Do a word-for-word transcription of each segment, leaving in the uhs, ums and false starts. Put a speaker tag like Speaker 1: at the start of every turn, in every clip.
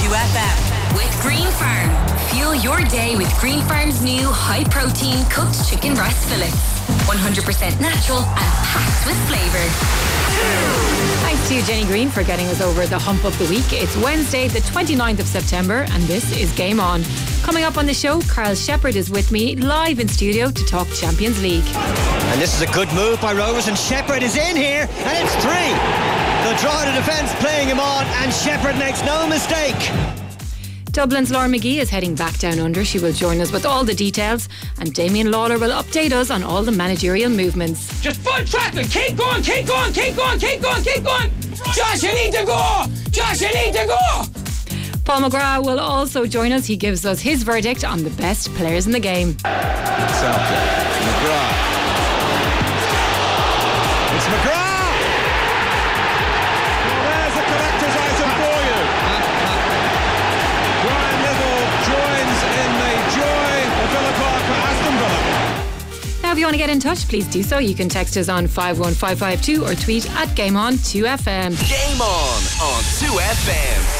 Speaker 1: F M. With Green Farm. Fuel your day with Green Farm's new high-protein cooked chicken breast fillets. one hundred percent natural and packed with flavour.
Speaker 2: Thanks to Jenny Green for getting us over the hump of the week. It's Wednesday, the twenty-ninth of September, and this is Game On. Coming up on the show, Carl Shepherd is with me live in studio to talk Champions League.
Speaker 3: And this is a good move by Rovers, and Shepherd is in here, and it's three. The draw to defence playing him on, and Shepherd makes no mistake.
Speaker 2: Dublin's Laura McGee is heading back down under. She will join us with all the details, and Damien Lawler will update us on all the managerial movements.
Speaker 4: Just full traffic, keep going, keep going, keep going, keep going, keep going. Josh, you need to go. Josh, you need to go.
Speaker 2: Paul McGrath will also join us. He gives us his verdict on the best players in the game.
Speaker 5: It's out there. McGrath. It's McGrath. Well, there's the collector's item for you. Brian Little joins in the joy of Villa Park for Aston Villa.
Speaker 2: Now, if you want to get in touch, please do so. You can text us on five one five five two or tweet at Game On two F M.
Speaker 6: Game On on two F M.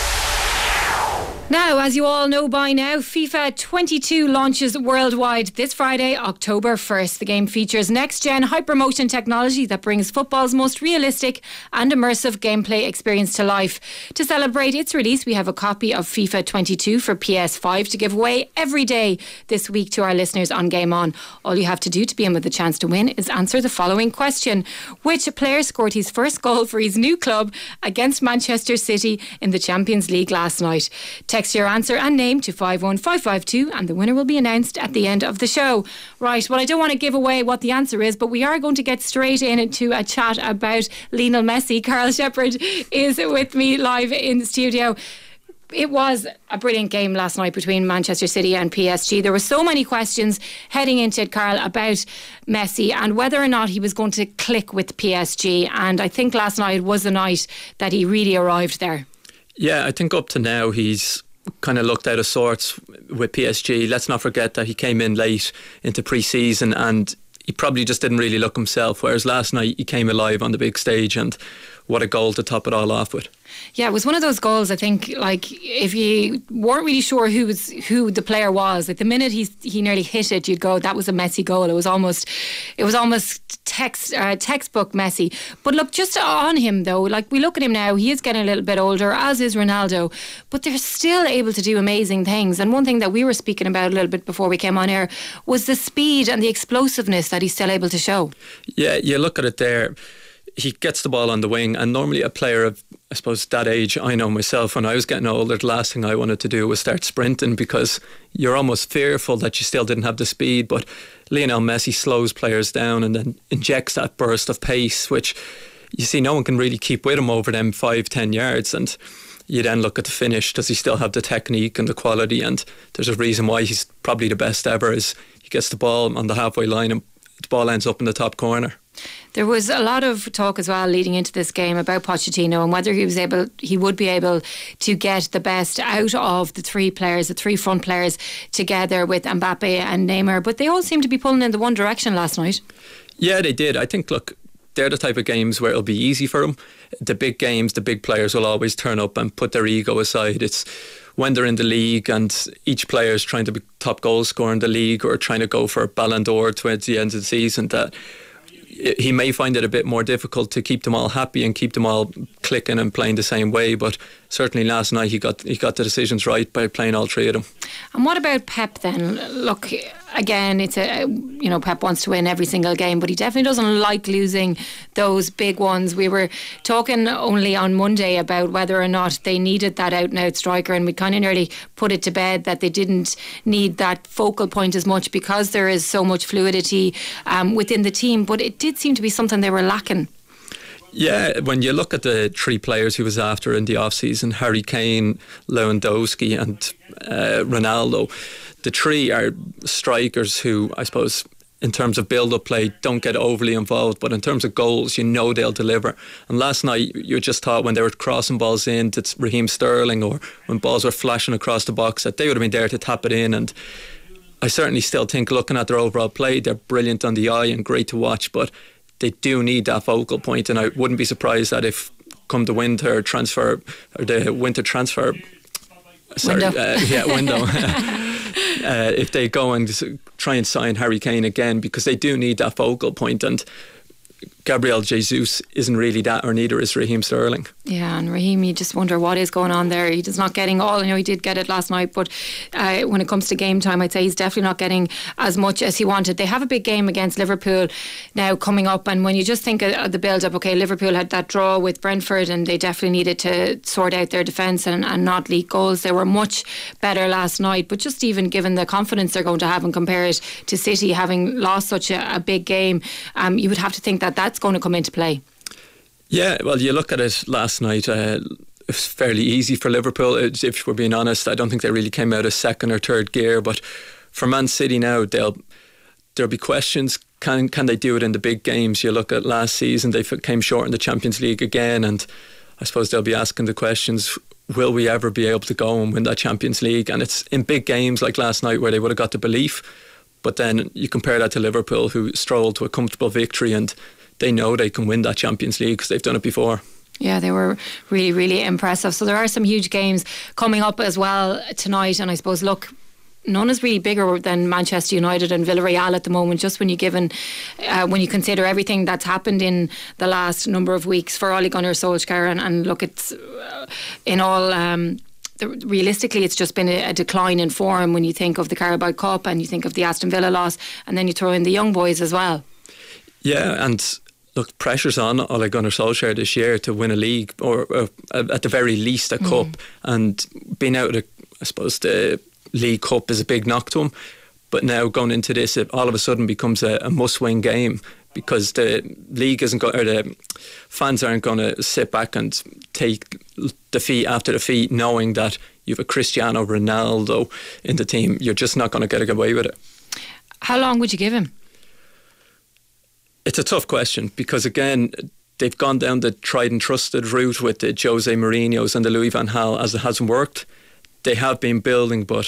Speaker 2: Now, as you all know by now, FIFA twenty-two launches worldwide this Friday, October first. The game features next-gen hypermotion technology that brings football's most realistic and immersive gameplay experience to life. To celebrate its release, we have a copy of FIFA twenty-two for P S five to give away every day this week to our listeners on Game On. All you have to do to be in with a chance to win is answer the following question. Which player scored his first goal for his new club against Manchester City in the Champions League last night? Text your answer and name to five one five five two and the winner will be announced at the end of the show. Right, well, I don't want to give away what the answer is, but we are going to get straight into a chat about Lionel Messi. Carl Shepherd is with me live in the studio. It was a brilliant game last night between Manchester City and P S G. There were so many questions heading into it, Carl, about Messi and whether or not he was going to click with P S G. And I think last night was the night that he really arrived there.
Speaker 7: Yeah, I think up to now he's kind of looked out of sorts with P S G. Let's not forget that he came in late into pre-season and he probably just didn't really look himself, whereas last night he came alive on the big stage, and what a goal to top it all off with.
Speaker 2: Yeah, it was one of those goals, I think, like, if you weren't really sure who was who the player was, like the minute he he nearly hit it, you'd go, that was a Messi goal. It was almost it was almost text uh, textbook Messi. But look, just on him though, like we look at him now, he is getting a little bit older, as is Ronaldo, but they're still able to do amazing things. And one thing that we were speaking about a little bit before we came on air was the speed and the explosiveness that he's still able to show.
Speaker 7: Yeah, you look at it there. He gets the ball on the wing, and normally a player of, I suppose, that age, I know myself, when I was getting older, the last thing I wanted to do was start sprinting because you're almost fearful that you still didn't have the speed. But Lionel Messi slows players down and then injects that burst of pace, which you see no one can really keep with him over them five, ten yards. And you then look at the finish. Does he still have the technique and the quality? And there's a reason why he's probably the best ever, is he gets the ball on the halfway line and the ball ends up in the top corner.
Speaker 2: There was a lot of talk as well leading into this game about Pochettino and whether he was able, he would be able to get the best out of the three players, the three front players, together with Mbappe and Neymar. But they all seem to be pulling in the one direction last night.
Speaker 7: Yeah, they did. I think, look, they're the type of games where it'll be easy for them. The big games, the big players will always turn up and put their ego aside. It's when they're in the league and each player is trying to be top goal scorer in the league or trying to go for a Ballon d'Or towards the end of the season, that he may find it a bit more difficult to keep them all happy and keep them all clicking and playing the same way. But certainly last night he got he got the decisions right by playing all three of them.
Speaker 2: And what about Pep then? Look, again, it's a you know Pep wants to win every single game, but he definitely doesn't like losing those big ones. We were talking only on Monday about whether or not they needed that out and out striker, and we kind of nearly put it to bed that they didn't need that focal point as much because there is so much fluidity um, within the team. But it did seem to be something they were lacking.
Speaker 7: Yeah, when you look at the three players he was after in the off-season, Harry Kane, Lewandowski and uh, Ronaldo, the three are strikers who, I suppose, in terms of build-up play, don't get overly involved, but in terms of goals, you know they'll deliver. And last night, you just thought when they were crossing balls in to Raheem Sterling or when balls were flashing across the box, that they would have been there to tap it in. And I certainly still think, looking at their overall play, they're brilliant on the eye and great to watch, but they do need that focal point, and I wouldn't be surprised that if come the winter transfer or the winter transfer sorry,
Speaker 2: window.
Speaker 7: Uh, yeah, window. uh, if they go and try and sign Harry Kane again, because they do need that focal point, and Gabriel Jesus isn't really that, or neither is Raheem Sterling.
Speaker 2: Yeah, and Raheem, you just wonder what is going on there. He's not getting all, I know he did get it last night, but uh, when it comes to game time, I'd say he's definitely not getting as much as he wanted. They have a big game against Liverpool now coming up, and when you just think of the build-up, okay, Liverpool had that draw with Brentford and they definitely needed to sort out their defence and, and not leak goals. They were much better last night, but just even given the confidence they're going to have and compare it to City having lost such a, a big game, um, you would have to think that that's going to come into play.
Speaker 7: Yeah, well, you look at it last night, uh, it was fairly easy for Liverpool. It, if we're being honest, I don't think they really came out of second or third gear, but for Man City now, they'll there'll be questions. Can can they do it in the big games? You look at last season, they came short in the Champions League again, and I suppose they'll be asking the questions, will we ever be able to go and win that Champions League? And it's in big games like last night where they would have got the belief, but then you compare that to Liverpool, who strolled to a comfortable victory, and they know they can win that Champions League because they've done it before.
Speaker 2: Yeah, they were really, really impressive. So there are some huge games coming up as well tonight, and I suppose, look, none is really bigger than Manchester United and Villarreal at the moment, just when you given uh, when you consider everything that's happened in the last number of weeks for Ole Gunnar Solskjaer, and, and look, it's uh, in all um, the, realistically it's just been a, a decline in form when you think of the Carabao Cup and you think of the Aston Villa loss, and then you throw in the young boys as well. Yeah,
Speaker 7: and look, pressure's on Ole Gunnar Solskjaer this year to win a league, or, or at the very least a mm. cup, and being out of the, I suppose the League Cup is a big knock to him, but now going into this, it all of a sudden becomes a, a must-win game, because the league isn't going, or the fans aren't going to sit back and take defeat after defeat knowing that you have a Cristiano Ronaldo in the team. You're just not going to get away with it.
Speaker 2: How long would you give him?
Speaker 7: It's a tough question, because again, they've gone down the tried and trusted route with the Jose Mourinho's and the Louis van Gaal, as it hasn't worked. They have been building, but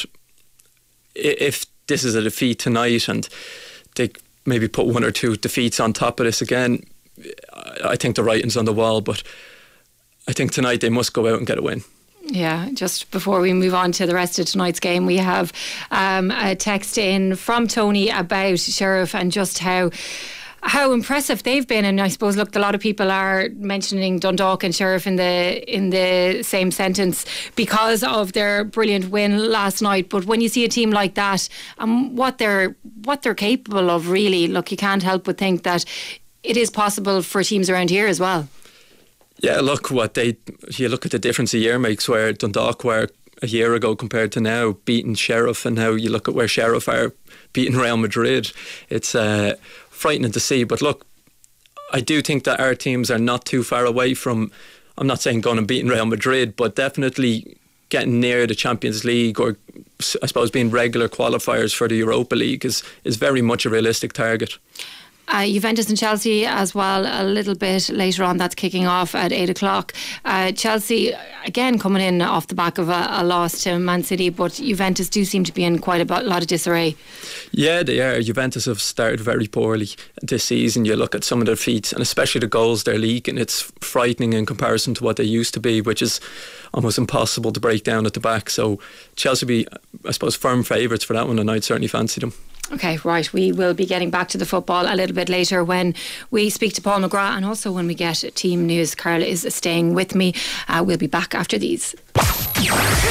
Speaker 7: if this is a defeat tonight and they maybe put one or two defeats on top of this again, I think the writing's on the wall. But I think tonight they must go out and get a win.
Speaker 2: Yeah, just before we move on to the rest of tonight's game, we have um, a text in from Tony about Sheriff and just how how impressive they've been. And I suppose, look, a lot of people are mentioning Dundalk and Sheriff in the in the same sentence because of their brilliant win last night. But when you see a team like that and um, what they're what they're capable of, really, look, you can't help but think that it is possible for teams around here as well.
Speaker 7: Yeah, look, what they you look at the difference a year makes, where Dundalk were a year ago compared to now, beating Sheriff, and now you look at where Sheriff are beating Real Madrid. It's uh, frightening to see. But look, I do think that our teams are not too far away from, I'm not saying going and beating Real Madrid, but definitely getting near the Champions League, or I suppose being regular qualifiers for the Europa League is, is very much a realistic target.
Speaker 2: Uh, Juventus and Chelsea as well, a little bit later on. That's kicking off at eight o'clock. Uh, Chelsea, again, coming in off the back of a, a loss to Man City, but Juventus do seem to be in quite a lot of disarray.
Speaker 7: Yeah, they are. Juventus have started very poorly this season. You look at some of their feats, and especially the goals they're leaking, it's frightening in comparison to what they used to be, which is almost impossible to break down at the back. So Chelsea be, I suppose, firm favourites for that one, and I'd certainly fancy them.
Speaker 2: Okay, right. We will be getting back to the football a little bit later when we speak to Paul McGrath, and also when we get team news. Carla is staying with me. Uh, we'll be back after these.
Speaker 6: Game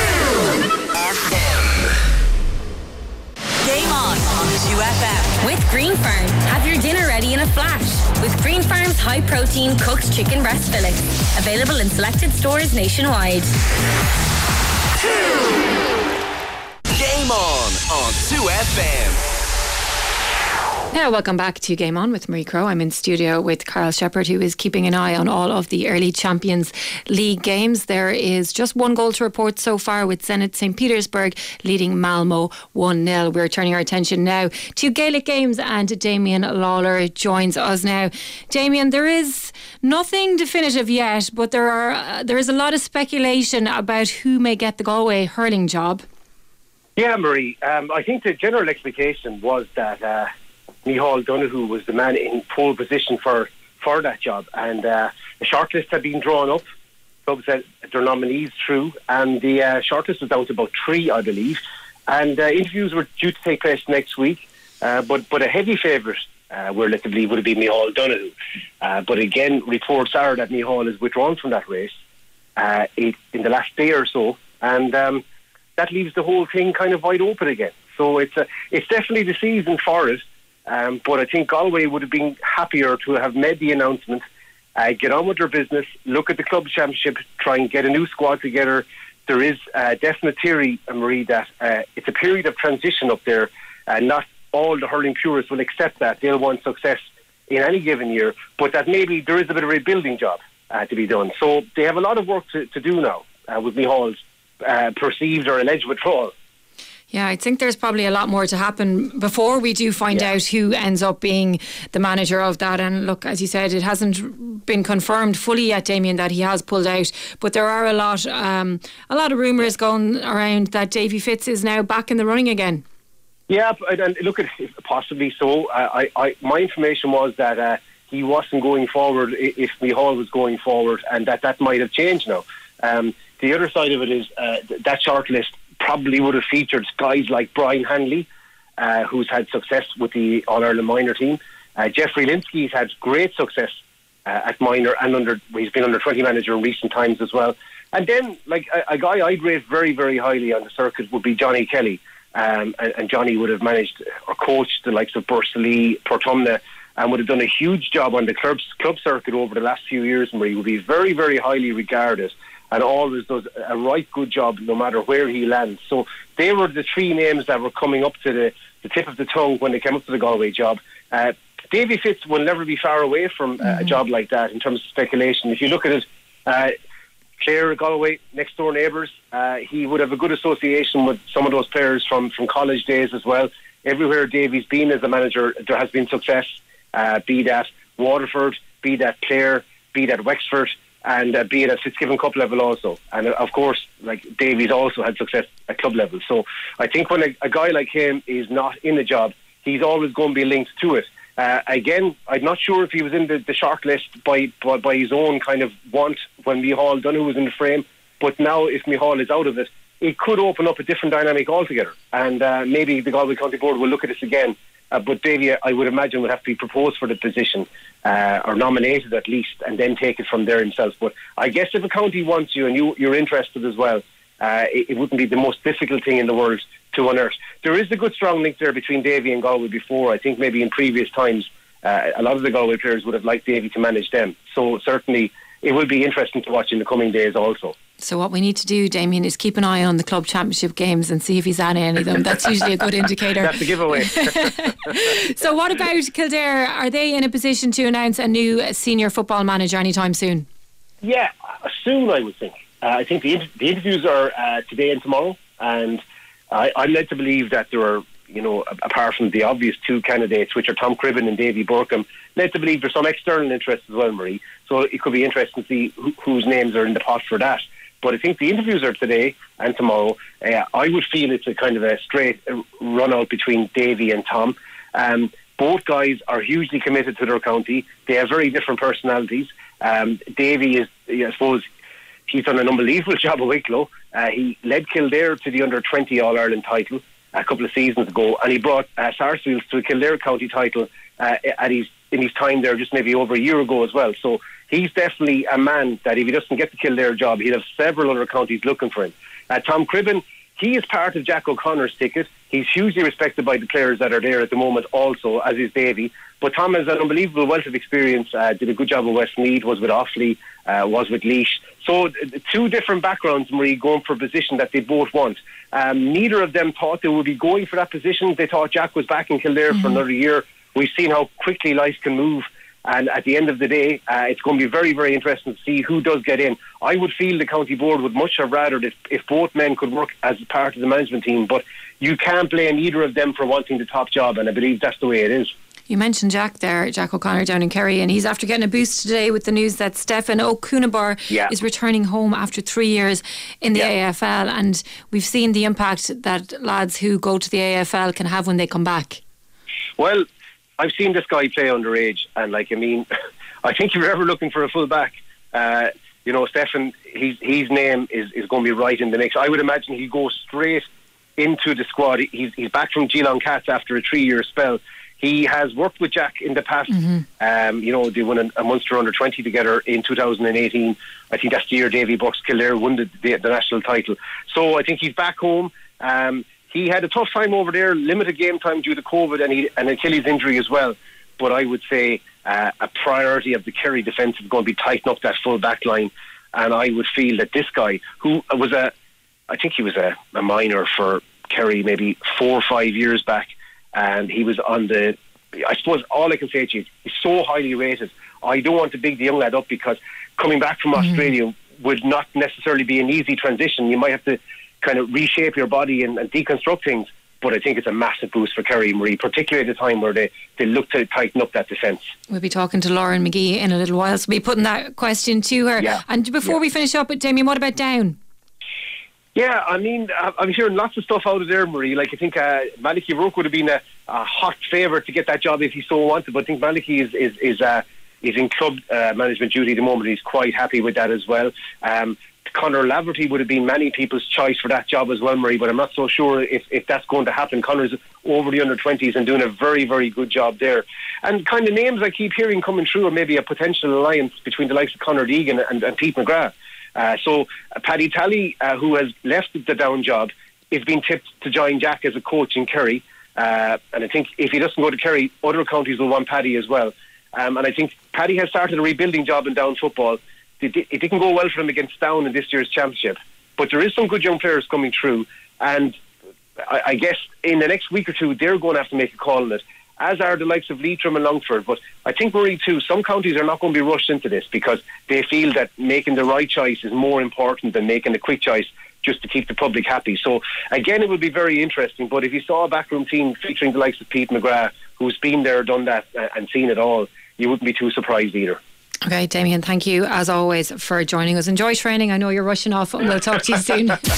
Speaker 6: on on two F M.
Speaker 1: With Green Farm, have your dinner ready in a flash with Green Farm's high protein cooked chicken breast fillets. Available in selected stores nationwide.
Speaker 6: Game on on two F M.
Speaker 2: Now, welcome back to Game On with Marie Crowe. I'm in studio with Carl Shepherd, who is keeping an eye on all of the early Champions League games. There is just one goal to report so far, with Zenit Saint Petersburg leading Malmo one nil. We're turning our attention now to Gaelic games, and Damien Lawler joins us now. Damien, there is nothing definitive yet, but there are uh, there is a lot of speculation about who may get the Galway hurling job.
Speaker 8: Yeah, Marie. Um, I think the general expectation was that uh, Micheál Donoghue was the man in pole position for, for that job, and uh, a shortlist had been drawn up clubs had their nominees through, and the uh, shortlist was down to about three, I believe. And uh, interviews were due to take place next week, uh, but but a heavy favourite, uh, we're led to believe, would have been Micheál Donoghue. Uh, but again, reports are that Micheál is withdrawn from that race uh, in the last day or so, and um, that leaves the whole thing kind of wide open again. So it's a, it's definitely the season for it, um, but I think Galway would have been happier to have made the announcement, uh, get on with their business, look at the club championship, try and get a new squad together. There is a definite theory, Marie, that uh, it's a period of transition up there, and not all the hurling purists will accept that. They'll want success in any given year, but that maybe there is a bit of a rebuilding job uh, to be done. So they have a lot of work to, to do now uh, with Micheál's uh, perceived or alleged withdrawal.
Speaker 2: Yeah, I think there's probably a lot more to happen before we do find
Speaker 8: yeah.
Speaker 2: out who ends up being the manager of that. And look, as you said, it hasn't been confirmed fully yet, Damien, that he has pulled out. But there are a lot, um, a lot of rumours going around that Davy Fitz is now back in the running again.
Speaker 8: Yeah, and look, at possibly so. I, I, my information was that uh, he wasn't going forward if Micheál was going forward, and that that might have changed now. Um, the other side of it is uh, that shortlist probably would have featured guys like Brian Hanley, uh, who's had success with the All-Ireland minor team. Uh, Jeffrey Linsky's had great success uh, at minor, and under he's been under twenty manager in recent times as well. And then, like a, a guy I'd rate very, very highly on the circuit would be Johnny Kelly. Um, and, and Johnny would have managed or coached the likes of Bursley, Portumna, and would have done a huge job on the club, club circuit over the last few years, where he would be very, very highly regarded and always does a right good job no matter where he lands. So they were the three names that were coming up to the, the tip of the tongue when they came up to the Galway job. Uh, Davy Fitz will never be far away from uh, mm-hmm. a job like that in terms of speculation. If you look at it, uh, Clare, Galway, next door neighbours, uh, he would have a good association with some of those players from, from college days as well. Everywhere Davy's been as a manager, there has been success, uh, be that Waterford, be that Clare, be that Wexford, and uh, be it at Fitzgibbon Cup level also. And uh, of course, like Davy's also had success at club level. So I think when a, a guy like him is not in the job, he's always going to be linked to it. Uh, again, I'm not sure if he was in the, the short list by, by by his own kind of want when Micheál Donoghue was in the frame. But now, if Micheál is out of it, it could open up a different dynamic altogether. And uh, maybe the Galway County Board will look at this again. Uh, but Davy, I would imagine, would have to be proposed for the position, uh, or nominated at least, and then take it from there himself. But I guess if a county wants you and you, you're interested as well, uh, it, it wouldn't be the most difficult thing in the world to unearth. There is a good strong link there between Davy and Galway before. I think maybe in previous times, uh, a lot of the Galway players would have liked Davy to manage them. So certainly it will be interesting to watch in the coming days also.
Speaker 2: So what we need to do, Damien, is keep an eye on the club championship games and see if he's at any of them. That's usually a good indicator.
Speaker 8: That's a giveaway.
Speaker 2: So what about Kildare? Are they in a position to announce a new senior football manager anytime soon?
Speaker 8: Yeah, soon I would think. Uh, I think the, inter- the interviews are uh, today and tomorrow, and I, I'm led to believe that there are, you know, apart from the obvious two candidates, which are Tom Cribben and Davy Burkham, led to believe there's some external interest as well, Marie. So it could be interesting to see who, whose names are in the pot for that. But I think the interviews are today and tomorrow. Uh, I would feel it's a kind of a straight run out between Davy and Tom. Um, both guys are hugely committed to their county. They have very different personalities. Um, Davy is, I suppose, he's done an unbelievable job at Wicklow. Uh, he led Kildare to the under twenty All-Ireland title a couple of seasons ago, and he brought uh, Sarsfields to a Kildare county title uh, at his, in his time there just maybe over a year ago as well. So he's definitely a man that if he doesn't get the Kildare job, he'll have several other counties looking for him. Uh, Tom Cribben, he is part of Jack O'Connor's ticket. He's hugely respected by the players that are there at the moment also, as is Davy. But Tom has an unbelievable wealth of experience, uh, did a good job at Westmeath, was with Offaly, uh, was with Laois. So uh, two different backgrounds, Marie, going for a position that they both want. Um, neither of them thought they would be going for that position. They thought Jack was back in Kildare mm-hmm. for another year. We've seen how quickly life can move. And at the end of the day, uh, it's going to be very, very interesting to see who does get in. I would feel the county board would much have rathered if, if both men could work as part of the management team. But you can't blame either of them for wanting the top job, and I believe that's the way it is.
Speaker 2: You mentioned Jack there, Jack O'Connor down in Kerry, and he's after getting a boost today with the news that Stefan O'Coonabar
Speaker 8: yeah.
Speaker 2: is returning home after three years in the
Speaker 8: yeah.
Speaker 2: A F L, and we've seen the impact that lads who go to the A F L can have when they come back.
Speaker 8: Well, I've seen this guy play underage, and like, I mean, I think if you're ever looking for a full back, uh, you know, Stefan his, his name is, is going to be right in the mix. I would imagine he'll go straight into the squad. He's, he's back from Geelong Cats after a three-year spell. He has worked with Jack in the past. Mm-hmm. Um, you know, they won a, a Munster under twenty together in two thousand eighteen. I think that's the year Davy Bucks Kildare won the, the, the national title. So I think he's back home. Um, he had a tough time over there, limited game time due to COVID and he, an Achilles injury as well. But I would say uh, a priority of the Kerry defence is going to be tighten up that full back line. And I would feel that this guy, who was a, I think he was a, a minor for Kerry maybe four or five years back, and he was on the, I suppose all I can say to you is he's so highly rated. I don't want to big the young lad up because coming back from mm-hmm. Australia would not necessarily be an easy transition. You might have to kind of reshape your body and, and deconstruct things. But I think it's a massive boost for Kerry, Marie, particularly at a time where they, they look to tighten up that defence.
Speaker 2: We'll be talking to Lauren McGee in a little while, so we'll be putting that question to her.
Speaker 8: Yeah.
Speaker 2: And before
Speaker 8: yeah.
Speaker 2: we finish up with Damien, what about Down?
Speaker 8: Yeah, I mean, I'm hearing lots of stuff out of there, Marie. Like, I think uh, Malachy Rourke would have been a, a hot favourite to get that job if he so wanted. But I think Malachy is is is, uh, is in club uh, management duty at the moment. He's quite happy with that as well. Um, Conor Laverty would have been many people's choice for that job as well, Marie, but I'm not so sure if, if that's going to happen. Conor's over the under twenties and doing a very, very good job there. And kind of names I keep hearing coming through are maybe a potential alliance between the likes of Conor Deegan and, and Pete McGrath. Uh, so uh, Paddy Talley, uh, who has left the Down job, is being tipped to join Jack as a coach in Kerry. Uh, and I think if he doesn't go to Kerry, other counties will want Paddy as well. Um, and I think Paddy has started a rebuilding job in Down football. It didn't go well for them against Down in this year's championship, but there is some good young players coming through, and I, I guess in the next week or two they're going to have to make a call on it, as are the likes of Leitrim and Longford. But I think, Marie, too, some counties are not going to be rushed into this because they feel that making the right choice is more important than making a quick choice just to keep the public happy. So again, it would be very interesting, but if you saw a backroom team featuring the likes of Pete McGrath, who's been there, done that and seen it all, you wouldn't be too surprised either.
Speaker 2: Okay, Damien, thank you as always for joining us. Enjoy training. I know you're rushing off and we'll talk to you soon.
Speaker 6: Game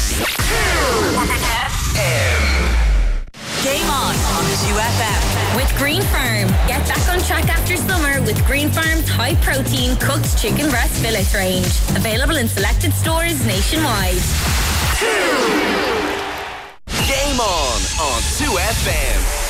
Speaker 6: on on two F M.
Speaker 1: With Green Farm. Get back on track after summer with Green Farm's high protein cooked chicken breast fillet range. Available in selected stores nationwide.
Speaker 6: Game on on two F M.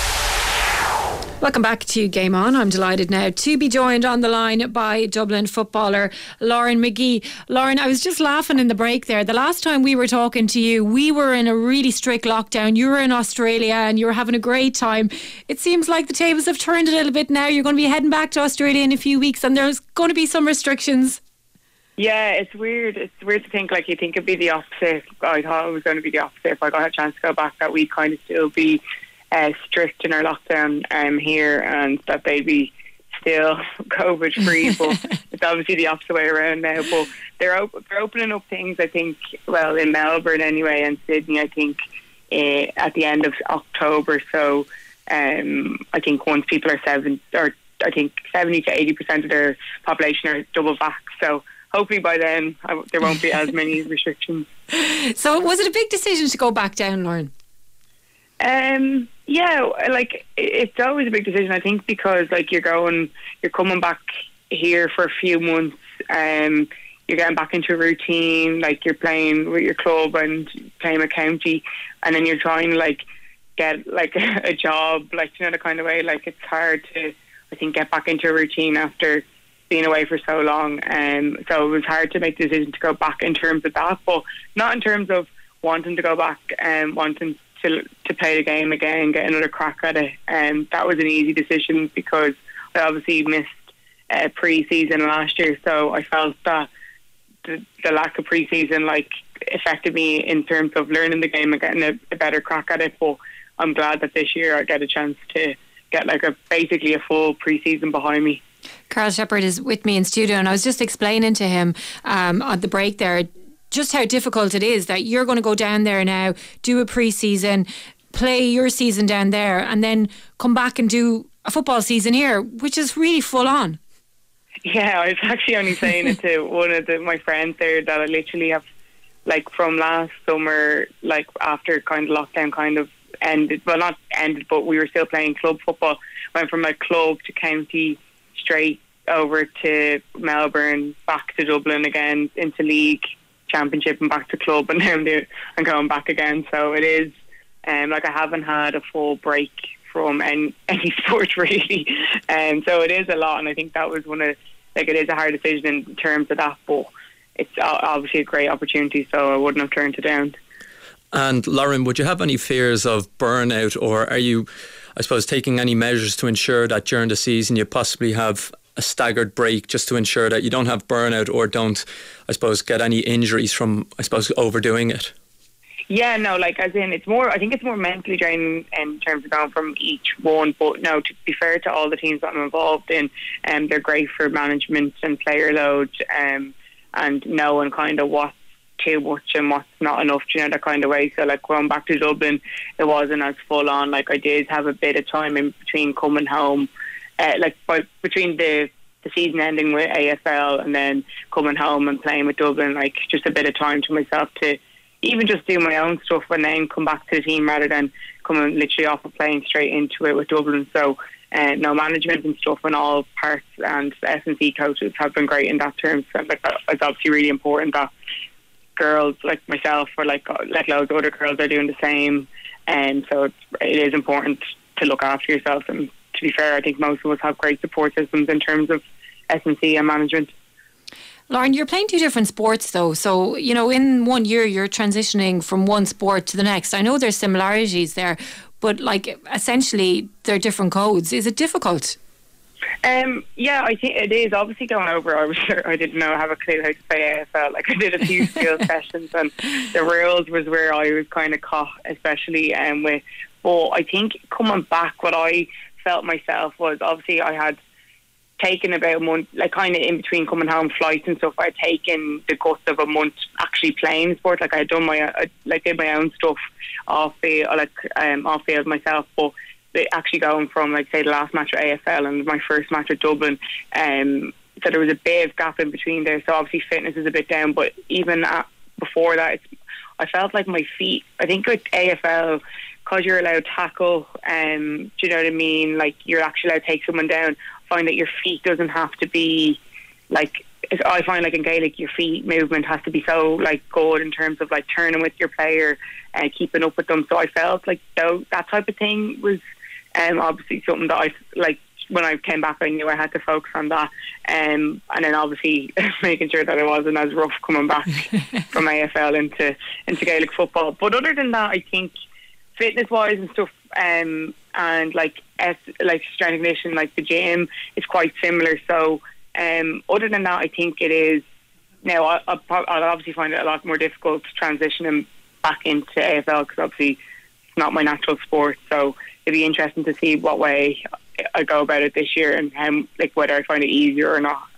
Speaker 2: Welcome back to Game On. I'm delighted now to be joined on the line by Dublin footballer Lauren McGee. Lauren, I was just laughing in the break there. The last time we were talking to you, we were in a really strict lockdown. You were in Australia and you were having a great time. It seems like the tables have turned a little bit now. You're going to be heading back to Australia in a few weeks and there's going to be some restrictions.
Speaker 9: Yeah, it's weird. It's weird to think, like, you think it'd be the opposite. I thought it was going to be the opposite. If I got a chance to go back, that we'd kind of still be Uh, strict in our lockdown um, here, and that they'd be still COVID free. But it's obviously the opposite way around now. But they're op- they're opening up things, I think, well, in Melbourne anyway, and Sydney, I think, uh, at the end of October. So um, I think once people are seven, or I think seventy to eighty percent of their population are double vax. So hopefully by then I, there won't be as many restrictions.
Speaker 2: So was it a big decision to go back down, Lauren?
Speaker 9: Um. Yeah, like, it's always a big decision, I think, because, like, you're going, you're coming back here for a few months, um, you're getting back into a routine, like, you're playing with your club and playing with county, and then you're trying to, like, get, like, a job, like, you know, the kind of way, like, it's hard to, I think, get back into a routine after being away for so long, um, so it was hard to make the decision to go back in terms of that, but not in terms of wanting to go back and um, wanting to to play the game again, get another crack at it. And um, that was an easy decision because I obviously missed uh, pre-season last year, so I felt that the, the lack of pre-season like affected me in terms of learning the game and getting a, a better crack at it. But I'm glad that this year I get a chance to get like a basically a full pre-season behind me.
Speaker 2: Carl Shepherd is with me in studio, and I was just explaining to him um, on the break there just how difficult it is that you're going to go down there now, do a pre-season, play your season down there, and then come back and do a football season here, which is really full on.
Speaker 9: Yeah, I was actually only saying it to one of the, my friends there that I literally have, like, from last summer, like, after kind of lockdown kind of ended, well, not ended, but we were still playing club football, went from, like, club to county straight over to Melbourne, back to Dublin again, into league, championship, and back to club, and now I'm, doing, I'm going back again. So it is, um, like I haven't had a full break from any, any sport really. And um, so it is a lot, and I think that was one of, like it is a hard decision in terms of that, but it's obviously a great opportunity, so I wouldn't have turned it down.
Speaker 7: And Lauren, would you have any fears of burnout, or are you, I suppose, taking any measures to ensure that during the season you possibly have a staggered break, just to ensure that you don't have burnout or don't, I suppose, get any injuries from, I suppose, overdoing it?
Speaker 9: Yeah, no, like as in, it's more, I think it's more mentally draining in terms of going from each one, but no, to be fair to all the teams that I'm involved in, um, they're great for management and player load, um, and knowing kind of what's too much and what's not enough, you know, that kind of way. So like going back to Dublin, it wasn't as full on. Like I did have a bit of time in between coming home, uh, like but between the the season ending with A F L and then coming home and playing with Dublin, like just a bit of time to myself to even just do my own stuff and then come back to the team rather than coming literally off of playing straight into it with Dublin. So uh, no, management and stuff on all parts, and S and C coaches have been great in that term. So like it's obviously really important that girls like myself or like let loads of other girls are doing the same, and so it's, it is important to look after yourself. And to be fair, I think most of us have great support systems in terms of S and C and management.
Speaker 2: Lauren, you're playing two different sports though, so you know in one year you're transitioning from one sport to the next. I know there's similarities there, but like essentially they're different codes. Is it difficult?
Speaker 9: Um, yeah, I think it is. Obviously, going over, I was I didn't know have a clue how to play A F L. Like I did a few skill sessions, and the rules was where I was kind of caught, especially um, with. But I think coming back, what I felt myself was obviously I had taken about a month, like kind of in between coming home flights and stuff. I had taken the guts of a month actually playing sport. Like I had done my, I, like did my own stuff off field, like um, off field myself, but. Actually going from like say the last match at A F L and my first match at Dublin, um, so there was a bit of gap in between there, so obviously fitness is a bit down, but even at, before that it's, I felt like my feet, I think with A F L because you're allowed to tackle, um, do you know what I mean, like you're actually allowed to take someone down, find that your feet doesn't have to be like, I find like in Gaelic your feet movement has to be so like good in terms of like turning with your player and uh, keeping up with them. So I felt like though that type of thing was Um, obviously something that I like when I came back I knew I had to focus on that, um, and then obviously making sure that it wasn't as rough coming back from A F L into into Gaelic football. But other than that, I think fitness wise and stuff, um, and like S, like strength and conditioning, like the gym is quite similar. So um, other than that, I think it is now I, I'll, I'll obviously find it a lot more difficult transitioning back into A F L because obviously it's not my natural sport. So it'd be interesting to see what way I go about it this year and how, like whether I find it easier or not.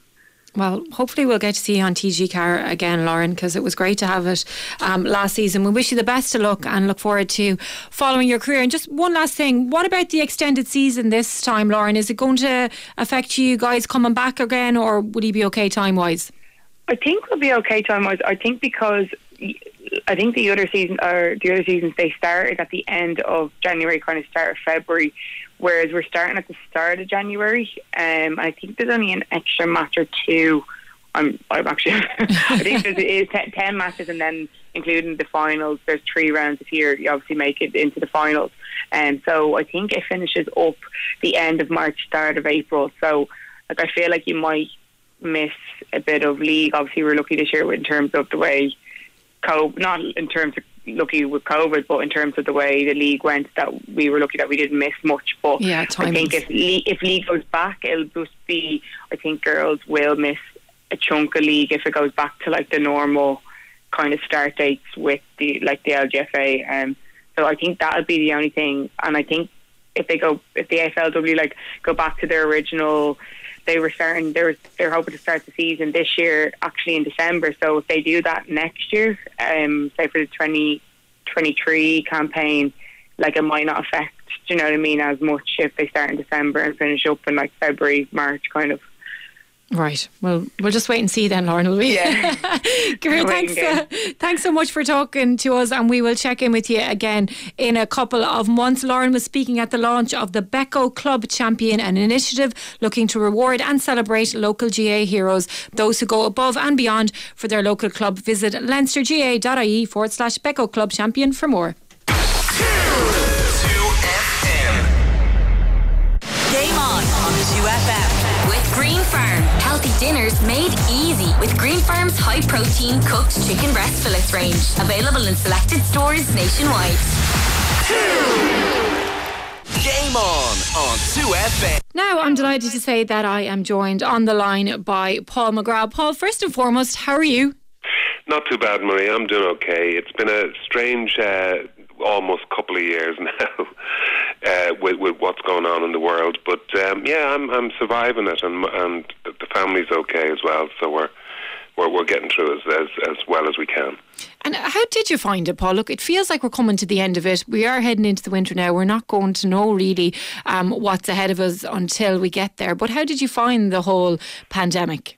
Speaker 2: Well, hopefully we'll get to see you on T G Car again, Lauren, because it was great to have it um, last season. We wish you the best of luck and look forward to following your career. And just one last thing, what about the extended season this time, Lauren? Is it going to affect you guys coming back again, or would he be okay time-wise?
Speaker 9: I think we'll be okay time-wise. I think because I think the other season or the other seasons they started at the end of January, kind of start of February, whereas we're starting at the start of January. Um, I think there's only an extra match or two. I'm, I'm actually, I think there's, it is ten, ten matches, and then including the finals, there's three rounds if you you obviously make it into the finals. And um, so I think it finishes up the end of March, start of April. So like I feel like you might miss a bit of league. Obviously, we're lucky this year in terms of the way. COVID, not in terms of lucky with COVID, but in terms of the way the league went, that we were lucky that we didn't miss much. But
Speaker 2: yeah,
Speaker 9: I think if league, if league goes back, it'll just be, I think girls will miss a chunk of league if it goes back to like the normal kind of start dates with the like the L G F A. Um, so I think that'll be the only thing. And I think if they go, if the A F L W like go back to their original. They were starting. They were. They're hoping to start the season this year, actually in December. So if they do that next year, um, say for the twenty twenty-three campaign, like it might not affect. Do you know what I mean? As much if they start in December and finish up in like February, March, kind of.
Speaker 2: Right. Well, we'll just wait and see then, Lauren, will we?
Speaker 9: Yeah.
Speaker 2: Great. Thanks, uh, thanks so much for talking to us, and we will check in with you again in a couple of months. Lauren was speaking at the launch of the Becco Club Champion, an initiative looking to reward and celebrate local G A A heroes, those who go above and beyond for their local club. Visit leinsterga.ie forward slash Becco Club Champion for more.
Speaker 1: Game on on two F M with Green Farm. Healthy dinners made easy with Green Farm's high protein cooked chicken breast fillets range. Available in selected stores nationwide.
Speaker 6: Game on on two F M.
Speaker 2: Now I'm delighted to say that I am joined on the line by Paul McGrath. Paul, first and foremost, how are you?
Speaker 10: Not too bad, Marie. I'm doing okay. It's been a strange uh, almost couple of years now uh, with, with what's going on in the world. But um, yeah, I'm I'm surviving it, and and the family's okay as well. So we're we're, we're getting through as, as as well as we can.
Speaker 2: And how did you find it, Paul? Look, it feels like we're coming to the end of it. We are heading into the winter now. We're not going to know really um, what's ahead of us until we get there. But how did you find the whole pandemic?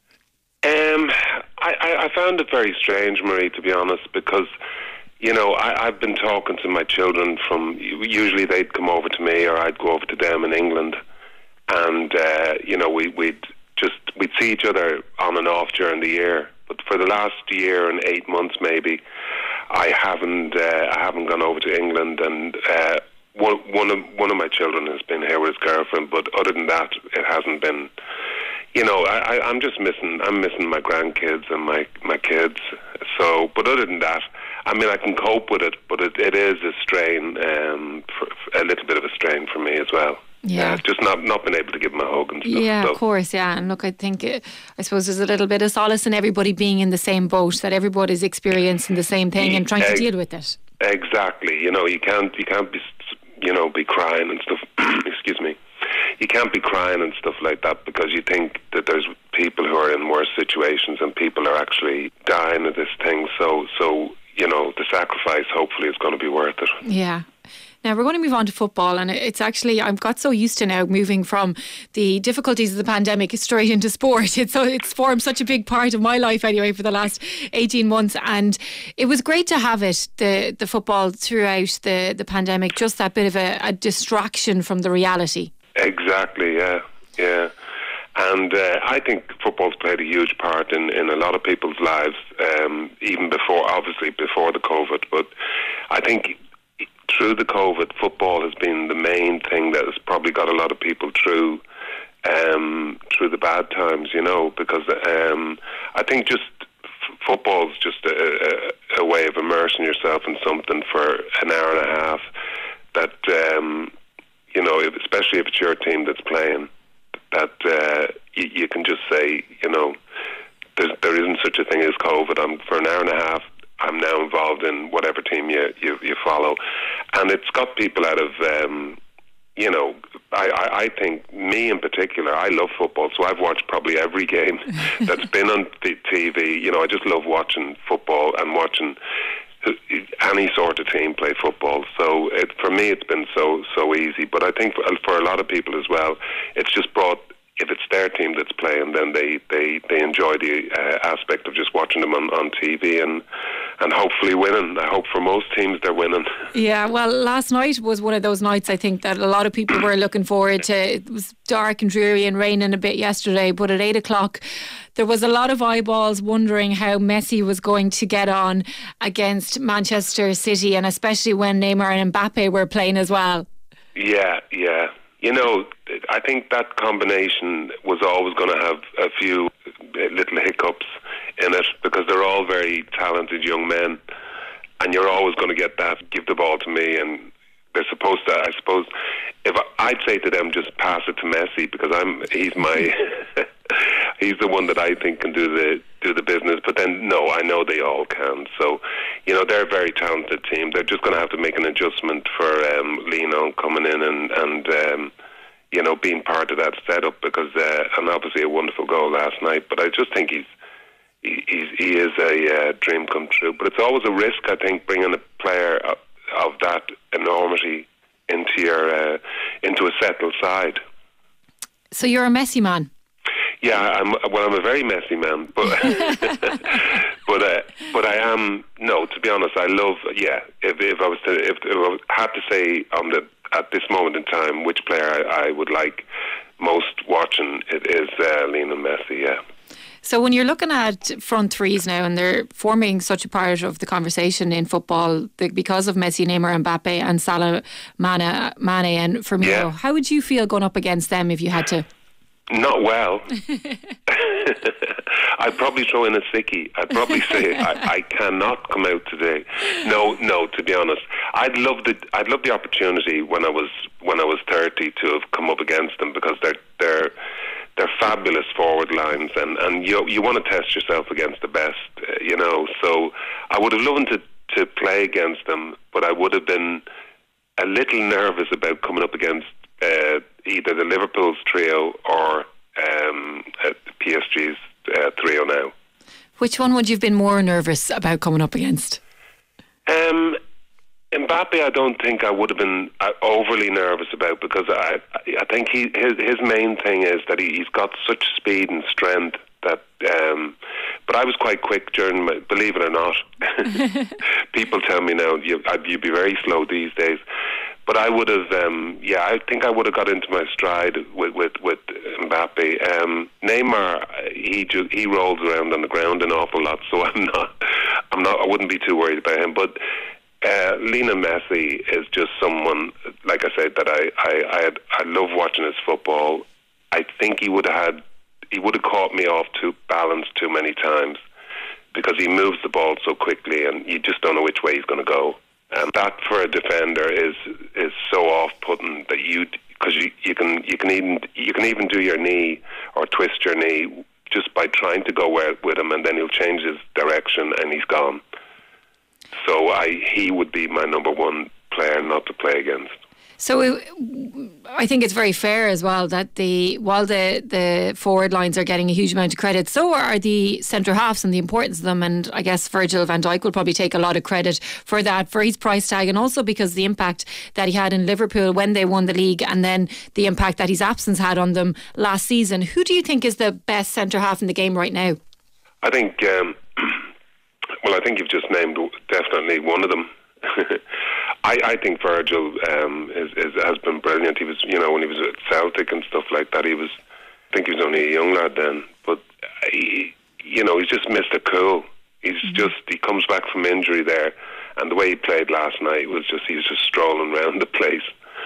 Speaker 10: Um, I, I found it very strange, Marie, to be honest, because, you know, I, I've been talking to my children from, usually they'd come over to me or I'd go over to them in England, and, uh, you know, we, we'd just, we'd see each other on and off during the year. But for the last year and eight months maybe, I haven't, uh, I haven't gone over to England, and uh, one, one, of, one of my children has been here with his girlfriend, but other than that, it hasn't been. You know, I, I, I'm just missing. I'm missing my grandkids and my, my kids. So, but other than that, I mean, I can cope with it. But it, it is a strain, um, for, for a little bit of a strain for me as well.
Speaker 2: Yeah,
Speaker 10: uh, just not not being able to give them a hug and stuff.
Speaker 2: Yeah,
Speaker 10: so.
Speaker 2: Of course. Yeah, and look, I think uh, I suppose there's a little bit of solace in everybody being in the same boat. That everybody's experiencing the same thing and trying to
Speaker 10: Ex-
Speaker 2: deal with it.
Speaker 10: Exactly. You know, you can't you can't be you know be crying and stuff. Excuse me. You can't be crying and stuff like that because you think that there's people who are in worse situations and people are actually dying of this thing. So, so you know, the sacrifice hopefully is going to be worth it.
Speaker 2: Yeah. Now we're going to move on to football, and it's actually, I've got so used to now moving from the difficulties of the pandemic straight into sport. It's so it's formed such a big part of my life anyway for the last eighteen months, and it was great to have it, the the football throughout the, the pandemic, just that bit of a, a distraction from the reality.
Speaker 10: Exactly, yeah, yeah. And uh, I think football's played a huge part in, in a lot of people's lives, um, even before, obviously before the COVID, but I think through the COVID, football has been the main thing that has probably got a lot of people through um, through the bad times, you know, because um, I think just f- football's just a, a, a way of immersing yourself in something for an hour and a half that, um, you know, especially if it's your team that's playing, that uh, you, you can just say, you know, there isn't such a thing as COVID. I'm, for an hour and a half, I'm now involved in whatever team you, you, you follow. And it's got people out of, um, you know, I, I, I think, me in particular, I love football, so I've watched probably every game that's been on the T V. You know, I just love watching football and watching any sort of team play football. So it, for me, it's been so so easy. But I think for, for a lot of people as well, it's just brought, if it's their team that's playing, then they, they, they enjoy the uh, aspect of just watching them on, on T V and and hopefully winning. I hope for most teams they're winning.
Speaker 2: Yeah, well, last night was one of those nights, I think, that a lot of people were looking forward to. It was dark and dreary and raining a bit yesterday, but at eight o'clock there was a lot of eyeballs wondering how Messi was going to get on against Manchester City, and especially when Neymar and Mbappe were playing as well.
Speaker 10: Yeah, yeah. You know, I think that combination was always going to have a few little hiccups in it because they're all very talented young men, and you're always going to get that, give the ball to me, and they're supposed to, I suppose, if I, I'd say to them, just pass it to Messi because I'm, he's my, he's the one that I think can do the do the business. But then, no, I know they all can. So, you know, they're a very talented team. They're just going to have to make an adjustment for um, Lino coming in and, and um, you know, being part of that setup because, uh, and obviously a wonderful goal last night. But I just think he's, he, he's, he is a uh, dream come true. But it's always a risk, I think, bringing a player of, of that enormity into your uh, into a settled side.
Speaker 2: So you're a Messi man?
Speaker 10: Yeah, I'm well. I'm a very messy man, but but uh, but I am. No, to be honest, I love. Yeah, if if I was to if, if I had to say on the at this moment in time which player I, I would like most watching, it is uh, Lionel Messi. Yeah.
Speaker 2: So when you're looking at front threes now, and they're forming such a part of the conversation in football because of Messi, Neymar, Mbappe, and Salah, Mane, Mane and Firmino,
Speaker 10: Yeah.
Speaker 2: how would you feel going up against them if you had to?
Speaker 10: Not well. I'd probably throw in a sickie. I'd probably say I, I cannot come out today. No, no. To be honest, I'd love the I'd love the opportunity when I was when I was thirty to have come up against them, because they're they're they're fabulous forward lines, and, and you you want to test yourself against the best, uh, you know. So I would have loved to to play against them, but I would have been a little nervous about coming up against uh, either the Liverpool's trio or um, uh, P S G's uh, trio now.
Speaker 2: Which one would you have been more nervous about coming up against?
Speaker 10: Um, Mbappe, I don't think I would have been uh, overly nervous about, because I I think he his his main thing is that he, he's got such speed and strength that. Um, but I was quite quick during my, believe it or not. People tell me now you I'd, you'd be very slow these days. But I would have, um, yeah, I think I would have got into my stride with with, with Mbappe. Um, Neymar, he ju- he rolls around on the ground an awful lot, so I'm not, I'm not, I wouldn't be too worried about him. But uh, Lionel Messi is just someone, like I said, that I I I, had, I love watching his football. I think he would have had, he would have caught me off too balance too many times, because he moves the ball so quickly, and you just don't know which way he's going to go. And that for a defender is is so off-putting that you, because you, you can you can even you can even do your knee or twist your knee just by trying to go where, with him, and then he'll change his direction and he's gone. So I he would be my number one player not to play against.
Speaker 2: So it, I think it's very fair as well that the while the, the forward lines are getting a huge amount of credit, so are the centre halves and the importance of them. And I guess Virgil van Dijk will probably take a lot of credit for that, for his price tag, and also because the impact that he had in Liverpool when they won the league, and then the impact that his absence had on them last season. Who do you think is the best centre half in the game right now?
Speaker 10: I think, um, well, I think you've just named definitely one of them. I, I think Virgil um, is, is, has been brilliant. He was, you know, when he was at Celtic and stuff like that, he was, I think he was only a young lad then, but he, you know, he's just Mister Cool. He's mm-hmm. just, he comes back from injury there, and the way he played last night was just, he was just strolling around the place.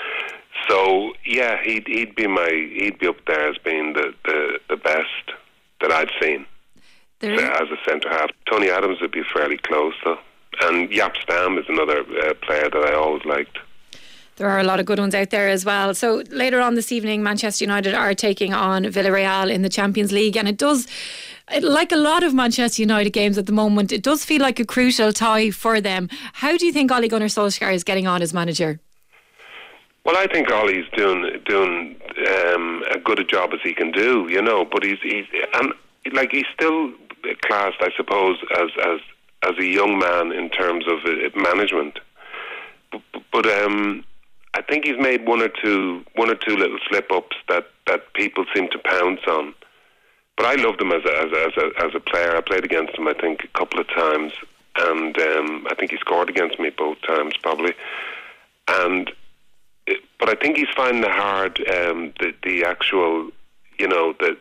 Speaker 10: So yeah, he'd he'd be my, he'd be up there as being the, the, the best that I'd seen there. As a centre half. Tony Adams would be fairly close though. And Jaap Stam is another uh, player that I always liked.
Speaker 2: There are a lot of good ones out there as well. So later on this evening, Manchester United are taking on Villarreal in the Champions League, and it does, like a lot of Manchester United games at the moment, it does feel like a crucial tie for them. How do you think Ole Gunnar Solskjaer is getting on as manager?
Speaker 10: Well, I think Ole's doing doing um, as good a job as he can do, you know. But he's he's and like he's still classed, I suppose, as as as a young man in terms of uh, management, but, but um, I think he's made one or two one or two little slip ups that, that people seem to pounce on. But I loved him as a, as a, as a as a player. I played against him, I think, a couple of times, and um, I think he scored against me both times, probably. And it, but I think he's finding it hard. Um, the the actual, you know, the.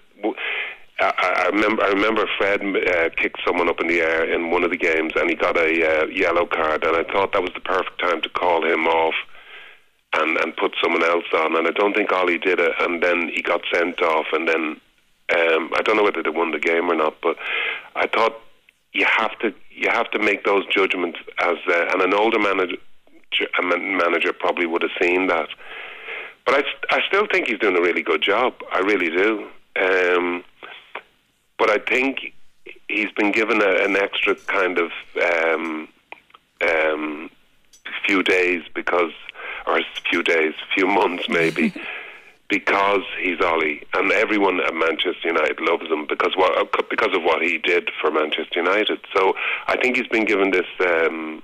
Speaker 10: I, I remember. I remember Fred uh, kicked someone up in the air in one of the games, and he got a uh, yellow card. And I thought that was the perfect time to call him off and, and put someone else on. And I don't think Ollie did it. And then he got sent off. And then um, I don't know whether they won the game or not. But I thought you have to you have to make those judgments as uh, and an older manager a manager probably would have seen that. But I I still think he's doing a really good job. I really do. Um, But I think he's been given a, an extra kind of um, um, few days because, or a few days, few months maybe, because he's Ollie, and everyone at Manchester United loves him because what because of what he did for Manchester United. So I think he's been given this um,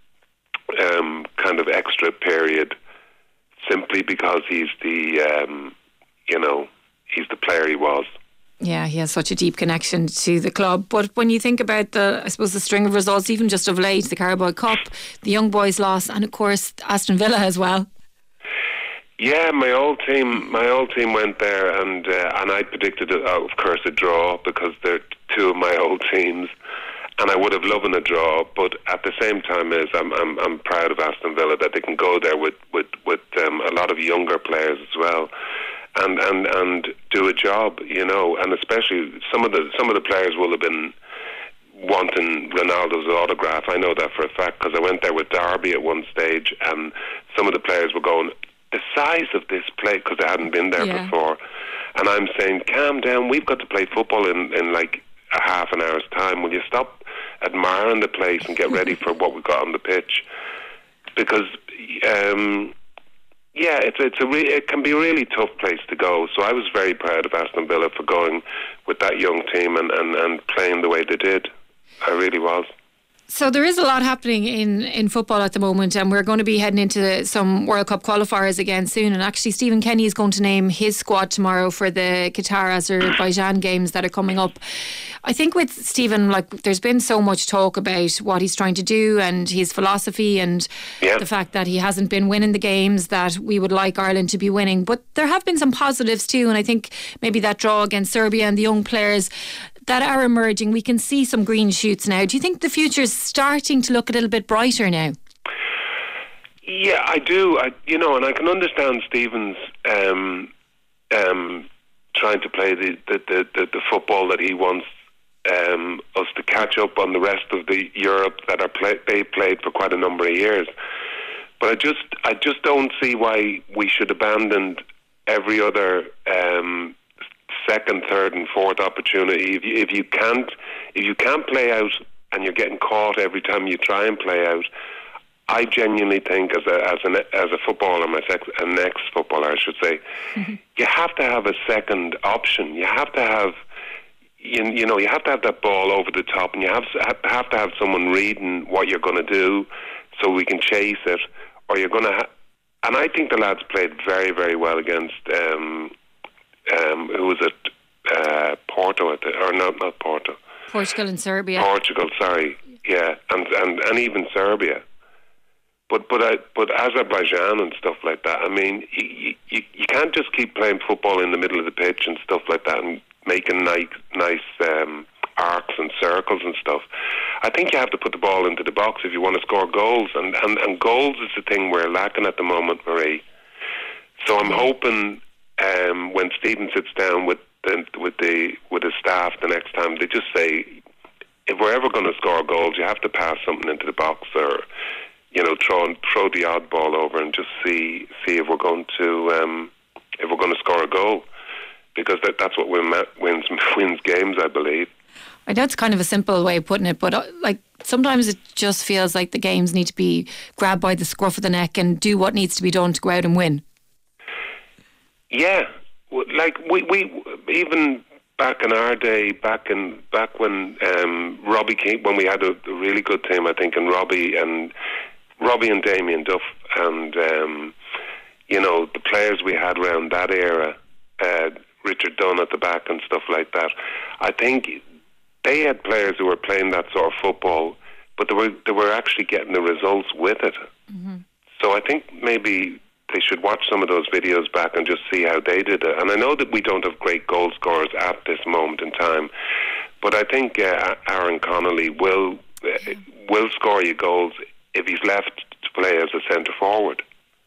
Speaker 10: um, kind of extra period simply because he's the um, you know he's the player he was.
Speaker 2: Yeah, he has such a deep connection to the club. But when you think about the, I suppose, the string of results, even just of late, the Carabao Cup, the Young Boys loss, and of course Aston Villa as well.
Speaker 10: Yeah, my old team, my old team went there, and uh, and I predicted, uh, of course, a draw because they're two of my old teams, and I would have loved a draw. But at the same time, is I'm I'm I'm proud of Aston Villa that they can go there with with with um, a lot of younger players as well, and and and do a job, you know, and especially some of the some of the players will have been wanting Ronaldo's autograph. I know that for a fact because I went there with Derby at one stage, and some of the players were going, the size of this place, because they hadn't been there yeah. before, and I'm saying, calm down, we've got to play football in, in like a half an hour's time. Will you stop admiring the place and get ready for what we've got on the pitch? Because um, yeah, it's it's a re- it can be a really tough place to go. So I was very proud of Aston Villa for going with that young team and, and, and playing the way they did. I really was.
Speaker 2: So there is a lot happening in, in football at the moment, and we're going to be heading into some World Cup qualifiers again soon. And actually Stephen Kenny is going to name his squad tomorrow for the Qatar Azerbaijan games that are coming up. I think with Stephen, like, there's been so much talk about what he's trying to do and his philosophy and yeah. the fact that he hasn't been winning the games that we would like Ireland to be winning. But there have been some positives too, and I think maybe that draw against Serbia and the young players that are emerging, we can see some green shoots now. Do you think the future is starting to look a little bit brighter now?
Speaker 10: Yeah, I do. I, you know, and I can understand Stephen's um, um, trying to play the, the, the, the, the football that he wants um, us to catch up on the rest of the Europe that are play, they played for quite a number of years. But I just, I just don't see why we should abandon every other Um, second, third, and fourth opportunity. If you, if you can't, if you can't play out, and you're getting caught every time you try and play out, I genuinely think, as a as an as a footballer, my sex, an ex-footballer, I should say, mm-hmm. you have to have a second option. You have to have, you, you know, you have to have that ball over the top, and you have have to have someone reading what you're going to do, so we can chase it, or you're going to. Ha- and I think the lads played very, very well against. Um, Um, who was it? Uh, Porto, at the, or not? Not Porto.
Speaker 2: Portugal and Serbia.
Speaker 10: Portugal, sorry, yeah, and and, and even Serbia. But but I, but Azerbaijan and stuff like that. I mean, you, you you can't just keep playing football in the middle of the pitch and stuff like that and making nice nice um, arcs and circles and stuff. I think you have to put the ball into the box if you want to score goals, and and, and goals is the thing we're lacking at the moment, Marie. So I'm hoping. Um, when Stephen sits down with the, with the with his staff the next time, they just say, if we're ever going to score goals, you have to pass something into the box, or you know, throw throw the odd ball over and just see see if we're going to um, if we're going to score a goal, because that that's what win, wins wins games, I believe.
Speaker 2: I know it's kind of a simple way of putting it, but uh, like sometimes it just feels like the games need to be grabbed by the scruff of the neck and do what needs to be done to go out and win.
Speaker 10: Yeah, like we, we even back in our day, back in back when um, Robbie came, when we had a, a really good team, I think, and Robbie and Robbie and Damien Duff, and um, you know, the players we had around that era, uh, Richard Dunn at the back and stuff like that. I think they had players who were playing that sort of football, but they were they were actually getting the results with it. Mm-hmm. So I think maybe they should watch some of those videos back and just see how they did it. And I know that we don't have great goal scorers at this moment in time, but I think uh, Aaron Connolly will uh, will score you goals if he's left to play as a centre forward.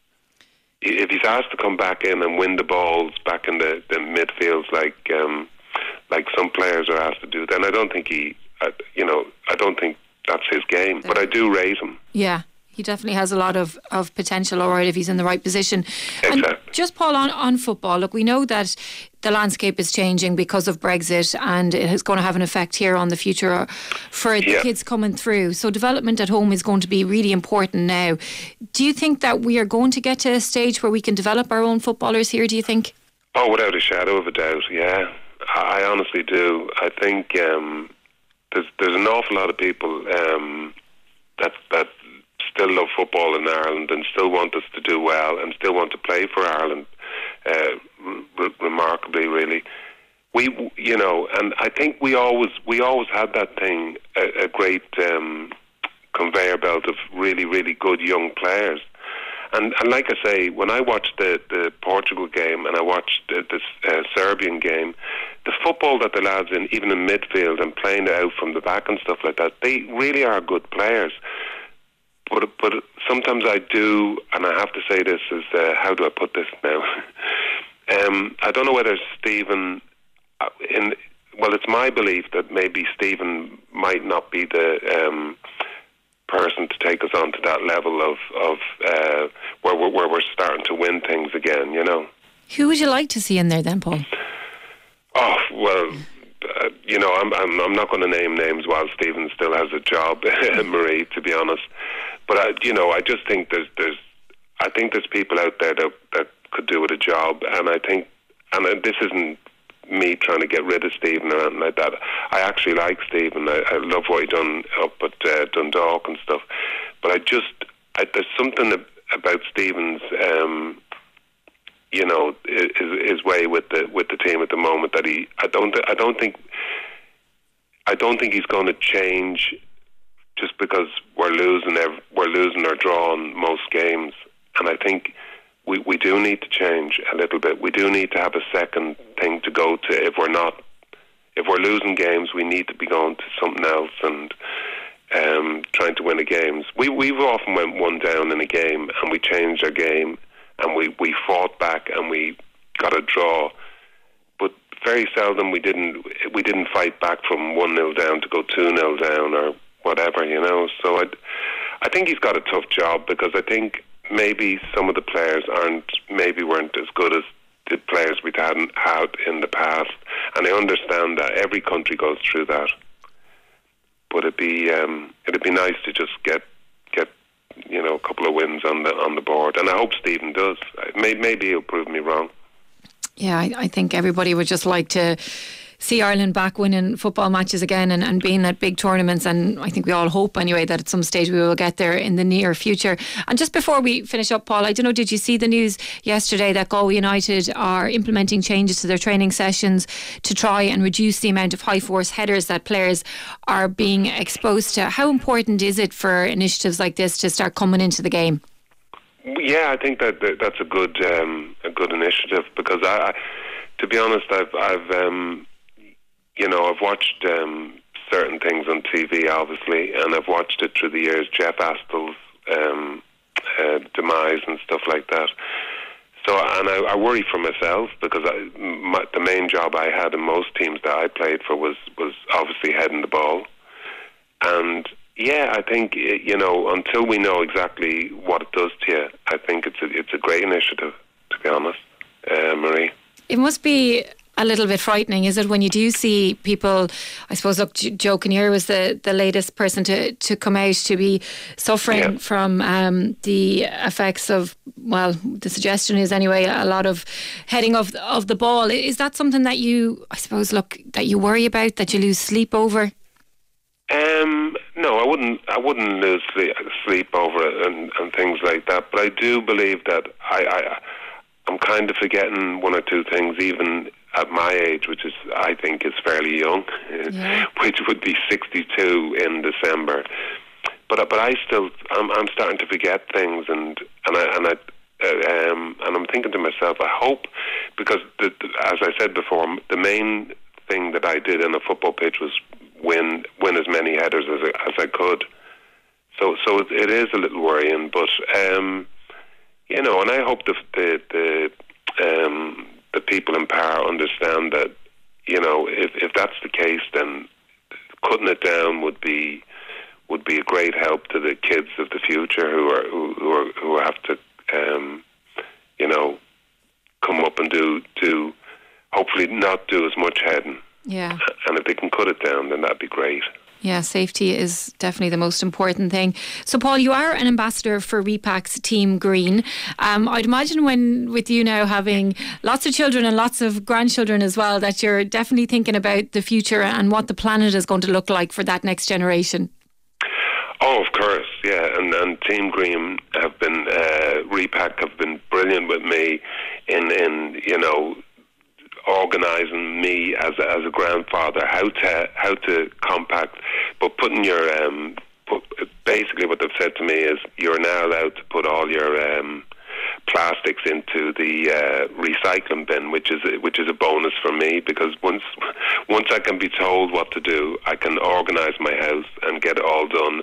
Speaker 10: If he's asked to come back in and win the balls back in the, the midfields, like um, like some players are asked to do, then I don't think he, uh, you know, I don't think that's his game. But I do rate him.
Speaker 2: Yeah. He definitely has a lot of, of potential, all right, if he's in the right position.
Speaker 10: Exactly.
Speaker 2: And just, Paul, on, on football, look, we know that the landscape is changing because of Brexit, and it is going to have an effect here on the future for the
Speaker 10: yeah.
Speaker 2: kids coming through. So development at home is going to be really important now. Do you think that we are going to get to a stage where we can develop our own footballers here, do you think?
Speaker 10: Oh, without a shadow of a doubt, yeah. I honestly do. I think um, there's there's an awful lot of people um, that that still love football in Ireland and still want us to do well and still want to play for Ireland uh, re- remarkably, really. we, you know, and I think we always we always had that thing, a, a great um, conveyor belt of really, really good young players. And, and like I say, when I watched the, the Portugal game and I watched the, the uh, Serbian game, the football that the lads in, even in midfield and playing it out from the back and stuff like that, they really are good players. But but sometimes I do, and I have to say this, is uh, how do I put this now? um, I don't know whether Stephen, in well, it's my belief that maybe Stephen might not be the um, person to take us on to that level of of uh, where we're, where we're starting to win things again. You know.
Speaker 2: Who would you like to see in there then, Paul?
Speaker 10: Oh well. Uh, you know, I'm, I'm I'm not going to name names while Stephen still has a job, Marie. To be honest, but I, you know, I just think there's there's I think there's people out there that that could do with a job, and I think, and this isn't me trying to get rid of Stephen or anything like that. I actually like Stephen. I, I love what he done up at uh, Dundalk and stuff. But I just I, there's something about Stephen's. Um, You know, his, his way with the with the team at the moment that he, I don't, I don't think, I don't think he's going to change just because we're losing, we're losing or drawing most games. And I think we we do need to change a little bit. We do need to have a second thing to go to. If we're not, if we're losing games, we need to be going to something else and um, trying to win the games. We we've often went one down in a game and we changed our game. And we, we fought back and we got a draw, but very seldom we didn't we didn't fight back from one nil down to go two nil down or whatever, you know. So I I think he's got a tough job because I think maybe some of the players aren't maybe weren't as good as the players we hadn't had in the past, and I understand that every country goes through that. But it'd be um, it'd be nice to just get get. you know, a couple of wins on the on the board, and I hope Stephen does. Maybe he'll prove me wrong.
Speaker 2: Yeah, I, I think everybody would just like to see Ireland back winning football matches again and, and being at big tournaments, and I think we all hope anyway that at some stage we will get there in the near future. And just before we finish up, Paul, I don't know, did you see the news yesterday that Galway United are implementing changes to their training sessions to try and reduce the amount of high force headers that players are being exposed to? How important is it for initiatives like this to start coming into the game?
Speaker 10: Yeah, I think that, that that's a good um, a good initiative because I, I to be honest, I've I've um, you know, I've watched um, certain things on T V, obviously, and I've watched it through the years, Jeff Astel's um, uh, demise and stuff like that. So, and I, I worry for myself because I, my, the main job I had in most teams that I played for was, was obviously heading the ball. And, yeah, I think, you know, until we know exactly what it does to you, I think it's a, it's a great initiative, to be honest, uh, Marie.
Speaker 2: It must be a little bit frightening, is it, when you do see people, I suppose, look, Joe Kinnear was the, the latest person to, to come out to be suffering yeah. from um, the effects of, well, the suggestion is anyway, a lot of heading of, of the ball. Is that something that you, I suppose, look, that you worry about, that you lose sleep over?
Speaker 10: Um, no, I wouldn't. I wouldn't lose sleep, sleep over it and, and things like that. But I do believe that I, I, I'm kind of forgetting one or two things, even at my age, which is I think is fairly young, yeah. which would be sixty-two in December. But but I still I'm I'm starting to forget things, and and I and I. Uh, um, and I'm thinking to myself, I hope, because the, the, as I said before, the main thing that I did in a football pitch was win win as many headers as I, as I could. So so it, it is a little worrying, but um, you know, and I hope the the the, um, the people in power understand that, you know, if if that's the case, then cutting it down would be would be a great help to the kids of the future who are who, who are who have to um, you know, come up and do do hopefully not do as much heading.
Speaker 2: Yeah.
Speaker 10: And if they can cut it down, then that'd be great.
Speaker 2: Yeah, safety is definitely the most important thing. So, Paul, you are an ambassador for Repac's Team Green. Um, I'd imagine when, with you now having lots of children and lots of grandchildren as well, that you're definitely thinking about the future and what the planet is going to look like for that next generation.
Speaker 10: Oh, of course, yeah. And, and Team Green have been, uh, Repac have been brilliant with me in, in, you know, organising me as a, as a grandfather, how to how to compact, but putting your um, put, basically what they've said to me is you're now allowed to put all your um, plastics into the uh, recycling bin, which is a, which is a bonus for me, because once once I can be told what to do, I can organise my house and get it all done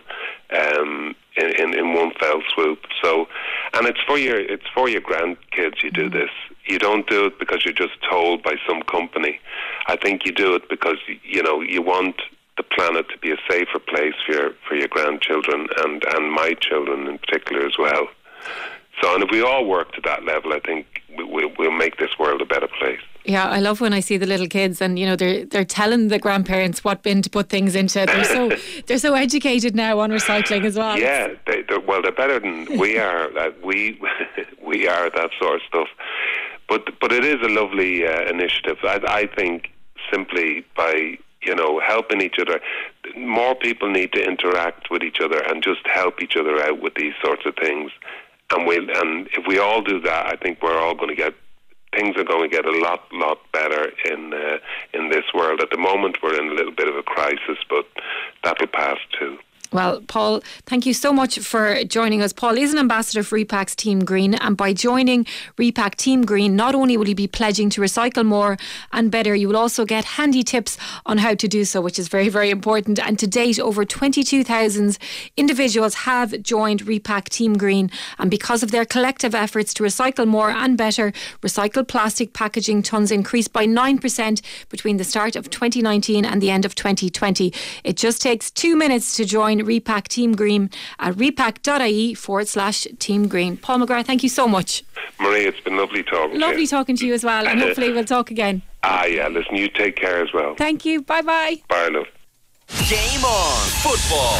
Speaker 10: um, in, in in one fell swoop. So, and it's for your it's for your grandkids. You do this. You don't do it because you're just told by some company. I think you do it because you know you want the planet to be a safer place for your for your grandchildren and and my children in particular as well. So, and if we all work to that level, I think we, we, we'll make this world a better place.
Speaker 2: Yeah, I love when I see the little kids, and you know they're they're telling the grandparents what bin to put things into. They're so they're so educated now on recycling as well.
Speaker 10: Yeah, they, they're, well, they're better than we are. Uh, we we are that sort of stuff. But but it is a lovely uh, initiative. I, I think simply by you know helping each other, more people need to interact with each other and just help each other out with these sorts of things. And we we'll, and if we all do that, I think we're all going to get things are going to get a lot lot better in uh, in this world. At the moment, we're in a little bit of a crisis, but that'll pass too.
Speaker 2: Well, Paul, thank you so much for joining us. Paul is an ambassador for Repak's Team Green, and by joining Repak Team Green, not only will you be pledging to recycle more and better, you will also get handy tips on how to do so, which is very, very important. And to date, over twenty-two thousand individuals have joined Repak Team Green, and because of their collective efforts to recycle more and better, recycled plastic packaging tonnes increased by nine percent between the start of twenty nineteen and the end of twenty twenty. It just takes two minutes to join Repak Team Green at repak.ie forward slash Team Green. Paul McGrath, thank you so much.
Speaker 10: Marie, it's been lovely talking
Speaker 2: Lovely
Speaker 10: to you.
Speaker 2: talking to you as well, and hopefully we'll talk again.
Speaker 10: Ah, yeah, listen, you take care as well.
Speaker 2: Thank you, bye bye.
Speaker 10: Bye, love.
Speaker 6: Game on football.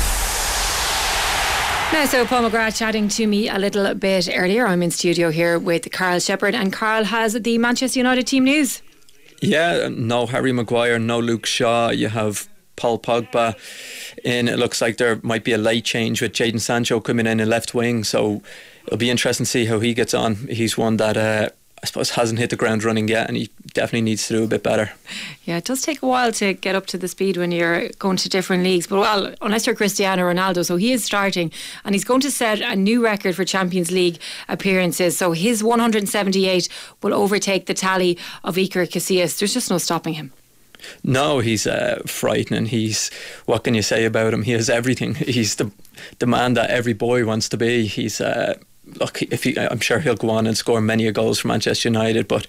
Speaker 2: Now, so Paul McGrath chatting to me a little bit earlier. I'm in studio here with Carl Shepherd, and Carl has the Manchester United team news.
Speaker 7: Yeah, no Harry Maguire, no Luke Shaw. You have Paul Pogba in. It looks like there might be a late change with Jadon Sancho coming in in left wing, so it'll be interesting to see how he gets on. He's one that uh, I suppose hasn't hit the ground running yet, and he definitely needs to do a bit better. Yeah,
Speaker 2: it does take a while to get up to the speed when you're going to different leagues, but well, unless you're Cristiano Ronaldo, so he is starting, and he's going to set a new record for Champions League appearances, so his one hundred seventy-eight will overtake the tally of Iker Casillas. There's just no stopping him.
Speaker 7: No, he's uh, frightening. He's, what can you say about him? He has everything. He's the the man that every boy wants to be. He's uh, look, if he, I'm sure he'll go on and score many goals for Manchester United, but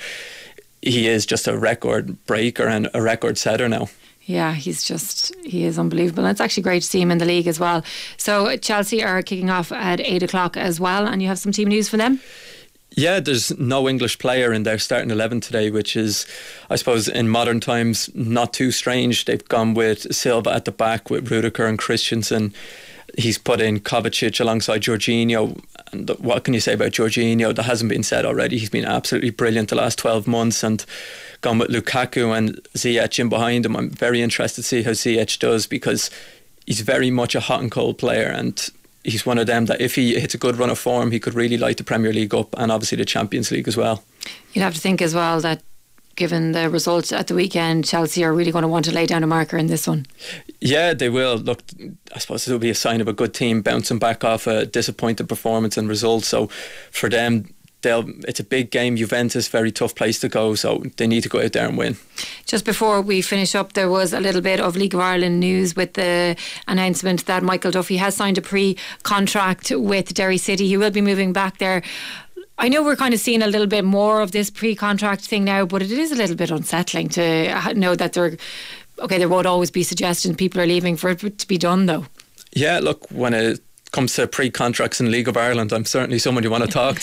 Speaker 7: he is just a record breaker and a record setter now.
Speaker 2: Yeah, he's just, he is unbelievable. And it's actually great to see him in the league as well. So Chelsea are kicking off at eight o'clock as well, and you have some team news for them?
Speaker 7: Yeah, there's no English player in their starting eleven today, which is, I suppose, in modern times, not too strange. They've gone with Silva at the back with Rudiger and Christensen. He's put in Kovacic alongside Jorginho. And what can you say about Jorginho? That hasn't been said already. He's been absolutely brilliant the last twelve months, and gone with Lukaku and Ziyech in behind him. I'm very interested to see how Ziyech does, because he's very much a hot and cold player, and he's one of them that if he hits a good run of form, he could really light the Premier League up, and obviously the Champions League as well.
Speaker 2: You'd have to think as well that given the results at the weekend, Chelsea are really going to want to lay down a marker in this one.
Speaker 7: Yeah, they will. Look, I suppose it'll be a sign of a good team bouncing back off a disappointing performance and results. So for them, they'll, it's a big game. Juventus, very tough place to go, so they need to go out there and win.
Speaker 2: Just before we finish up, there was a little bit of League of Ireland news with the announcement that Michael Duffy has signed a pre-contract with Derry City. He will be moving back there. I know we're kind of seeing a little bit more of this pre-contract thing now, but it is a little bit unsettling to know that there, okay, there won't always be suggestions people are leaving for it to be done, though.
Speaker 7: Yeah, look, when it comes to pre-contracts in League of Ireland, I'm certainly someone you want to talk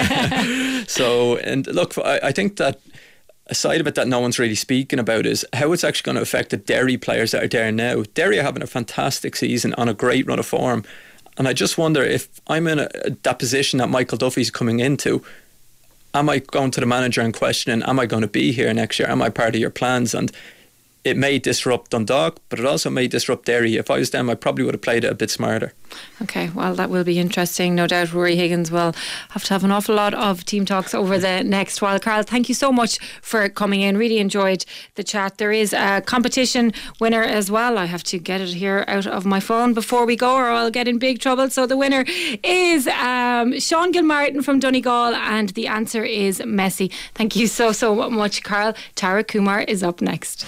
Speaker 7: to. So, and look, I, I think that a side of it that no one's really speaking about is how it's actually going to affect the Derry players that are there now. Derry are having a fantastic season on a great run of form. And I just wonder if I'm in a, that position that Michael Duffy's coming into, am I going to the manager and questioning, am I going to be here next year? Am I part of your plans? And it may disrupt Dundalk, but it also may disrupt Derry. If I was them, I probably would have played it a bit smarter.
Speaker 2: Okay, well, that will be interesting. No doubt Rory Higgins will have to have an awful lot of team talks over the next while. Carl, thank you so much for coming in. Really enjoyed the chat. There is a competition winner as well. I have to get it here out of my phone before we go, or I'll get in big trouble. So the winner is um, Sean Gilmartin from Donegal, and the answer is Messi. Thank you so, so much, Carl. Tara Kumar is up next.